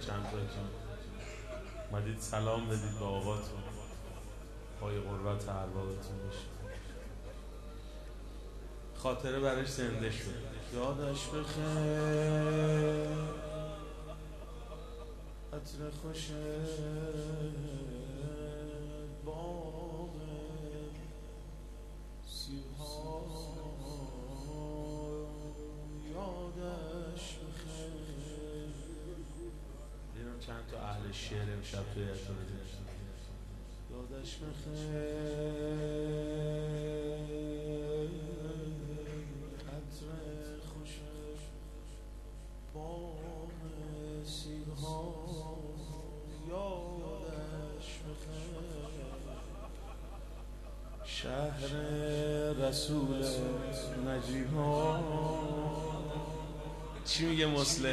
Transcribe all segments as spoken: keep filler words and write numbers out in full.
چند تاتون اومدید سلام بدید به آقاتون، پای قربت اربابتون بشید، خاطره برش زنده شد. یادش بخیر عطر خوش باغ سیب‌ها، یادش بخیر. دیدم چند تا اهل شعر امشب توی اتاق داشتن. یادش بخیر عطر خوش باغ سیب‌ها، یادش بخیر شهر رسول نجیب ها. چی میگه مسلم؟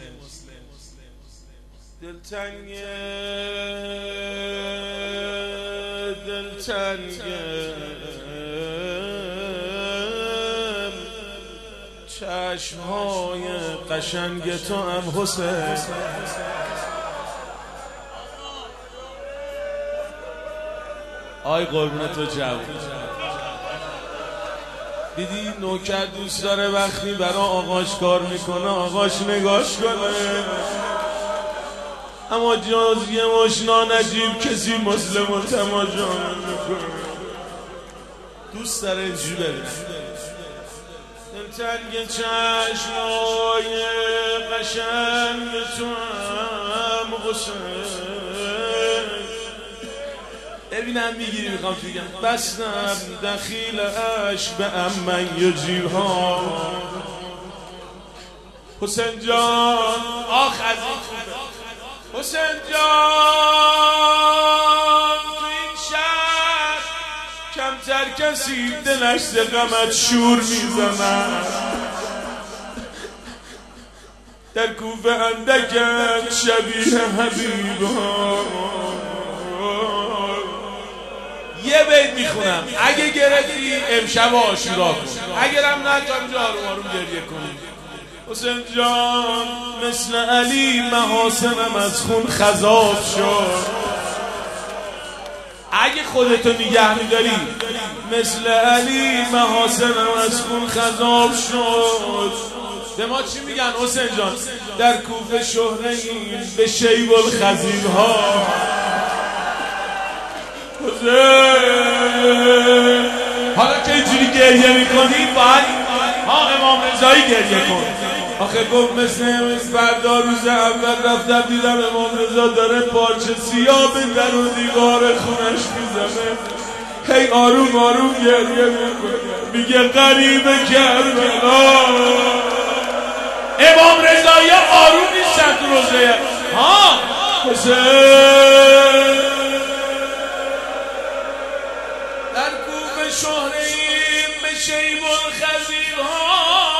دلتنگه دلتنگه چشمهای قشنگ تو هم حسین. آی قربون تو جوون، دیدی نوکر دوست داره وقتی برا آقاش کار میکنه آقاش نگاش کنه، اما جز یه مشنا نجیب کسی مسلم و تماشا نمیکنه. دوست داره اینجوری ببینه دلتنگ چشمای قشنگ تو هم حسین. ببینم میگیری میخوام بگم بستم دخیلش به امن یجیبها. حسین جان آخ از این خوبه حسین جان، تو این شهر کمتر کسی دلش ز غمت شور میزند، در کوفه اندکت شبیه حبیبها. یه بیت میخونم اگه گرفتی امشب آشورا کن، اگرم نه جان آروم آروم گریه کنی. حسین جان مثل علی محاسنم از خون خضاب شد، اگه خودتو نگه میداری مثل علی محاسنم از خون خضاب شد. به ما چی میگن حسین جان؟ در کوفه شهره‌ایم به شیب الخزیب‌ها. حالا که اینجوری گریه میکنی باید ها امام رضایی گریه کن. آخه گفت مثل فردا روز اول رفتم دیدم امام رضا داره پارچه سیاه به در و دیوار خونش میزنه، هی آروم آروم گریه میکنه، میگه غریب کربلا. امام رضایی آروم نیستن تو روزه ها حسین. شهره‌ایم به شیب الخزیب‌ها.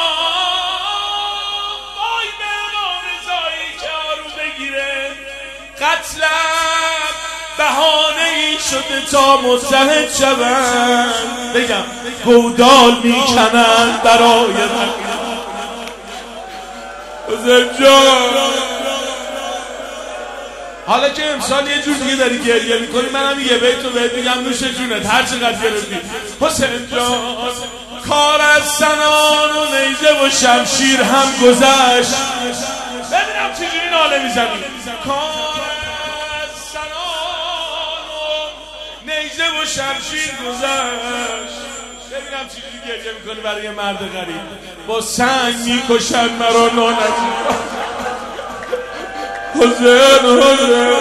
وای به امام رضایی که آروم بگیره، قتلم بهانه‌ای شده تا متحد شوند. بگم گودال میکنند برای من. حسین جان حالا که امسال یه جور دیگه داری گریه میکنی، منم یه بیتو بهت میگم نوش جونت هر چقدر گرفتی. حسین جان کار از سنان و نیزه و شمشیر هم گذشت. ببینم چجوری ناله میزنی. کار از سنان و نیزه و شمشیر گذشت. ببینم چجوری گریه میکنی برای مرد غریب. با سنگ میکشن مرا نانجیب. حسین حسین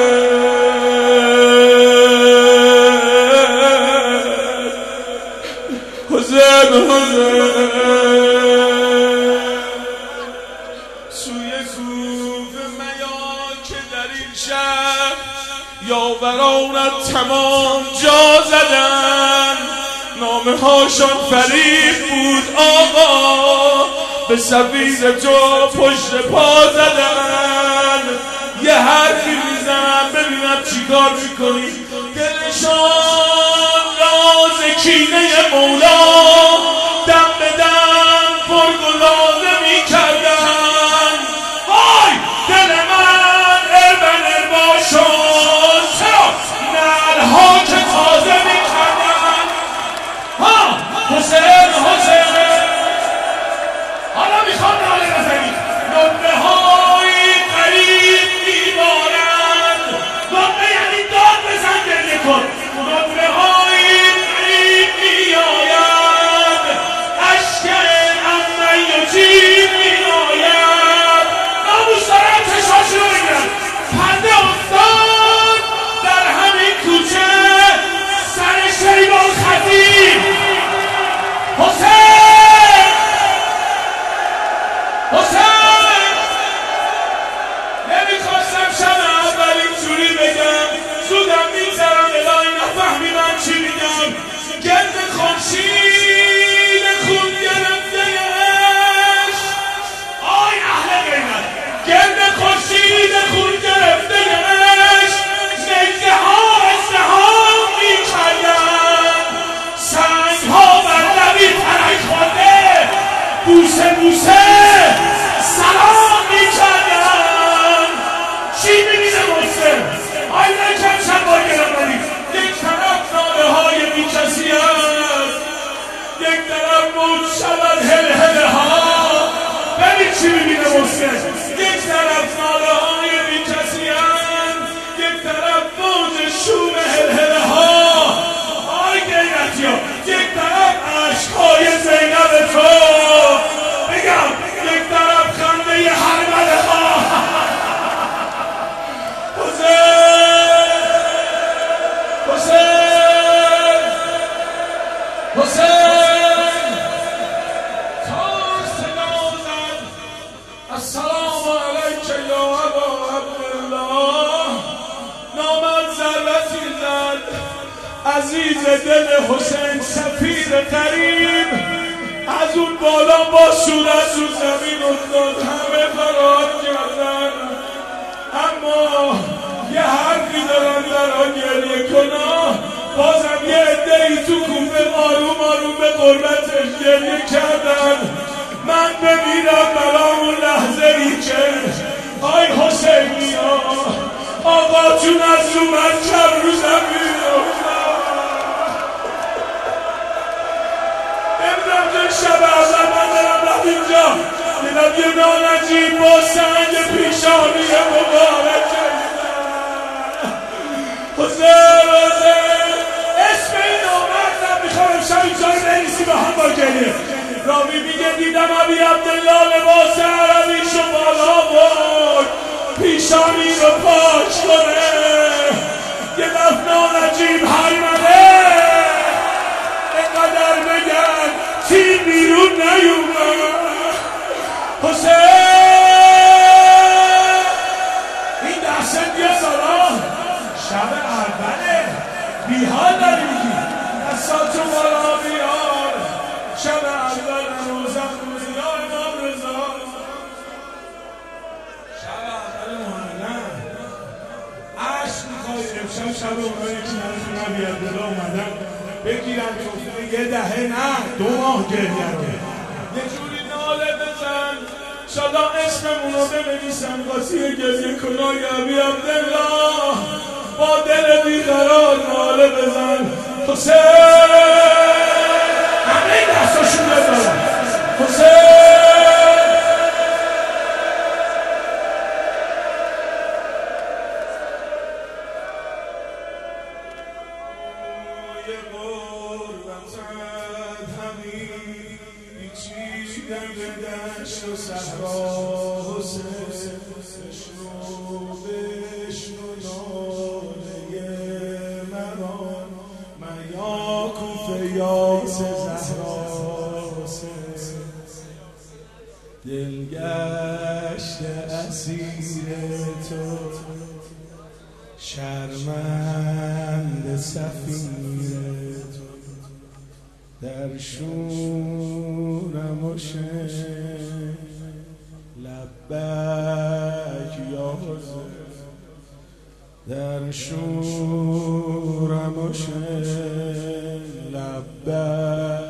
حسین حسین سوی کوفه میا که در این شهر یاورانت تمام جا زدن، نامه هاشان فریب بود آقا، به سفید تو پشت پا زدن. یه حرفی میزنم ببینم چی کار میکنی. دلشان راز کینه مولا دم به دم پرگلازه میکردن. وای دل من شب اول اینجوری بگم زودم میگذرم الهی نفهمی من چی میگم گرد خورشید خون گرفتهش آی اهل غیرت گرد خورشید خون گرفتهش نجده ها ازدهام میکردن سنگ ها بر لبی ترک خورده بوسه بوسه سلام میکردن چی میبینه مسلم آی نکم شب با گرمانی یک طرف ناله های بی کسی هست یک طرف موج شود هل هله ها ببین چی میبینه مسلم یک طرف ناله های بی کسی هست یک طرف موج شوم هل هله ها آی غیرتی ها یک طرف عشق های زینب تو بگم یک طرف خنده ی حرمله ها حسین حسین تا صدا زد السلام علیک یا ابا عبدالله نامد ضربتی زد عزیز دل حسین سفیر قریب از اون بالا با صورت رو زمین افتاد همه فرار کردن اما یه حرفی دارن در آن گریه کنا بازم یه عده‌ای تو کوفه آروم آروم به قربتش گریه کردن من بمیرم برای اون لحظه ای که آی حسینی ها آقا جون از رو مرکب رو زمین امرم جن شب اول من برم رفت اینجا دیدم یه نانجیب با سنگ پیشانی مبارک حسین حسین اسم این آمردم میخوام امشب اینجا رو بنویسی به هم با گریه راوی میگه دیدم ابی عبدالله لباس عربیشو بالا برد پیشانی رو پاک کنه یه دفنان عجیب حرمله اینقدر بگن تیر بیرون نیومد حسین این دست بیا سالا شب اوله بیحال داری میگی دستاتو بالا بیار شب اول روزم روزی ها امام رضا شب اول محرم عشق میخوای امشب شب اونایی که نرخونه بیاد بلا اومدن بگیرن کفته یه دهه نه دو ماه گریه یه جوری ناله بزن شادا اسممون رو بنویسن قاسی گریه کنای ابی عبدالله با دل بیقرار ناله بزن حسین همه این دستاشون بزن حسین یه قربتت همین بیچیدن به دشت و صحرا حسین بشنو بشنو ناله مران من یا کوفه یاس زهرا حسین دلگشت اسیر تو شرمند سفیر تو در شونم و شن لبک یا حسین در شورم و شن لبک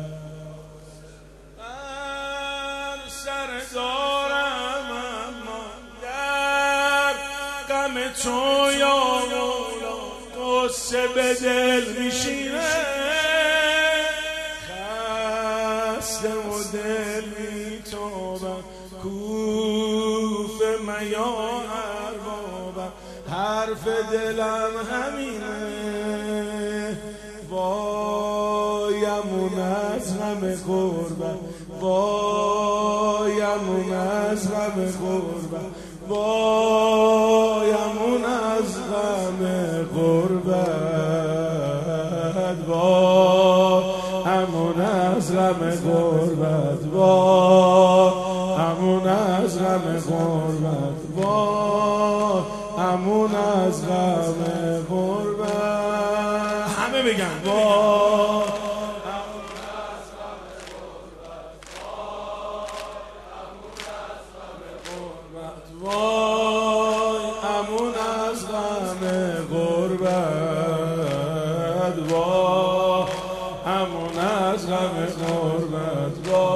من سر دارم اما در غم تو یا مولا قصه به دل میشینه خسته و دل میتابم کوفه میا اربابم حرف دلم همینه وایمون از غم غربت وایمون از غم غربت وایمون از غم غربت وایمون از غم غربت وایمون از غم غربت وای امون از غم غربت. همه بگن وای وای امون از غم غربت، وای امون از غم غربت.